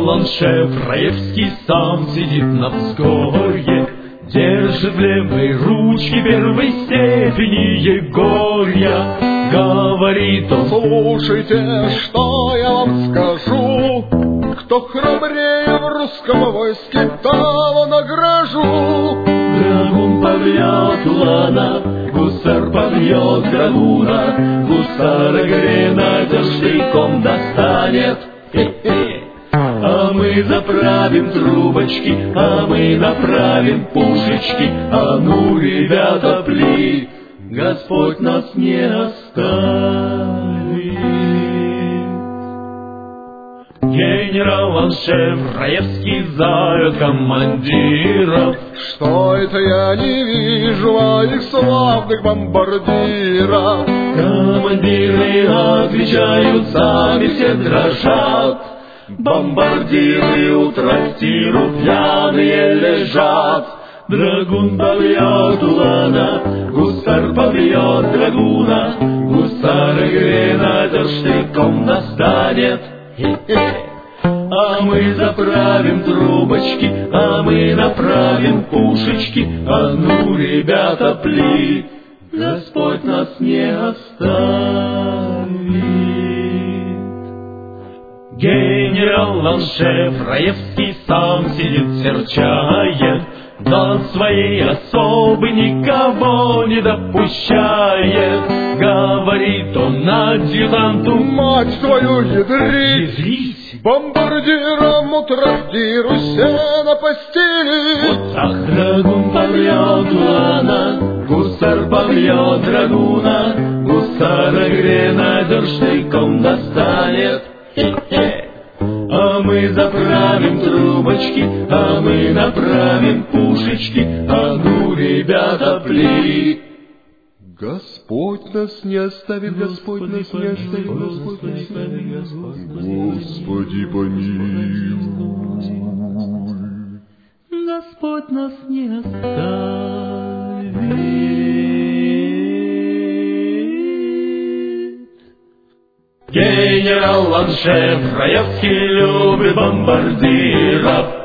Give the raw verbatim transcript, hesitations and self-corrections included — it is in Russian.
Генерал-аншеф Раевский сам сидит на взгорье, держит в левой ручке первой степени Егорья. Говорит он: слушайте, что я вам скажу, кто храбрее в русском войске, того награжу. Драгун побьет улана, гусар побьет драгуна, гусара гренадер штыком достанет. Хе-хе. А мы заправим трубочки, а мы направим пушечки. А ну, ребята, пли, Господь нас не оставит. Генерал-аншеф Раевский зовет командиров. Что это я не вижу моих славных бомбардиров? Командиры отвечают, сами все дрожат. Бомбардиры у трактиру пьяные лежат. Драгун побьет улана, гусар побьет драгуна, гусара гренадер штыком достанет. Хе-хе. А мы заправим трубочки, а мы направим пушечки. А ну, ребята, пли, Господь нас не оставит. Генерал-аншеф Раевский сам сидит, серчает, до своей особы никого не допущает. Говорит он адъютанту: мать твою, ядрить! Ядрить? Бомбардиром у трактиру сено постели. Вот так драгун побьет улана, гусар побьет драгуна, гусара гренадер штыком достанет. Хе-хе. А мы заправим трубочки, а мы направим пушечки. А ну, ребята, пли, Господь нас не оставит, Господь нас не оставит, Господь нас не оставит, Господи помилуй. Господь нас не оставит. Генерал-аншеф Раевский любит бомбардиров.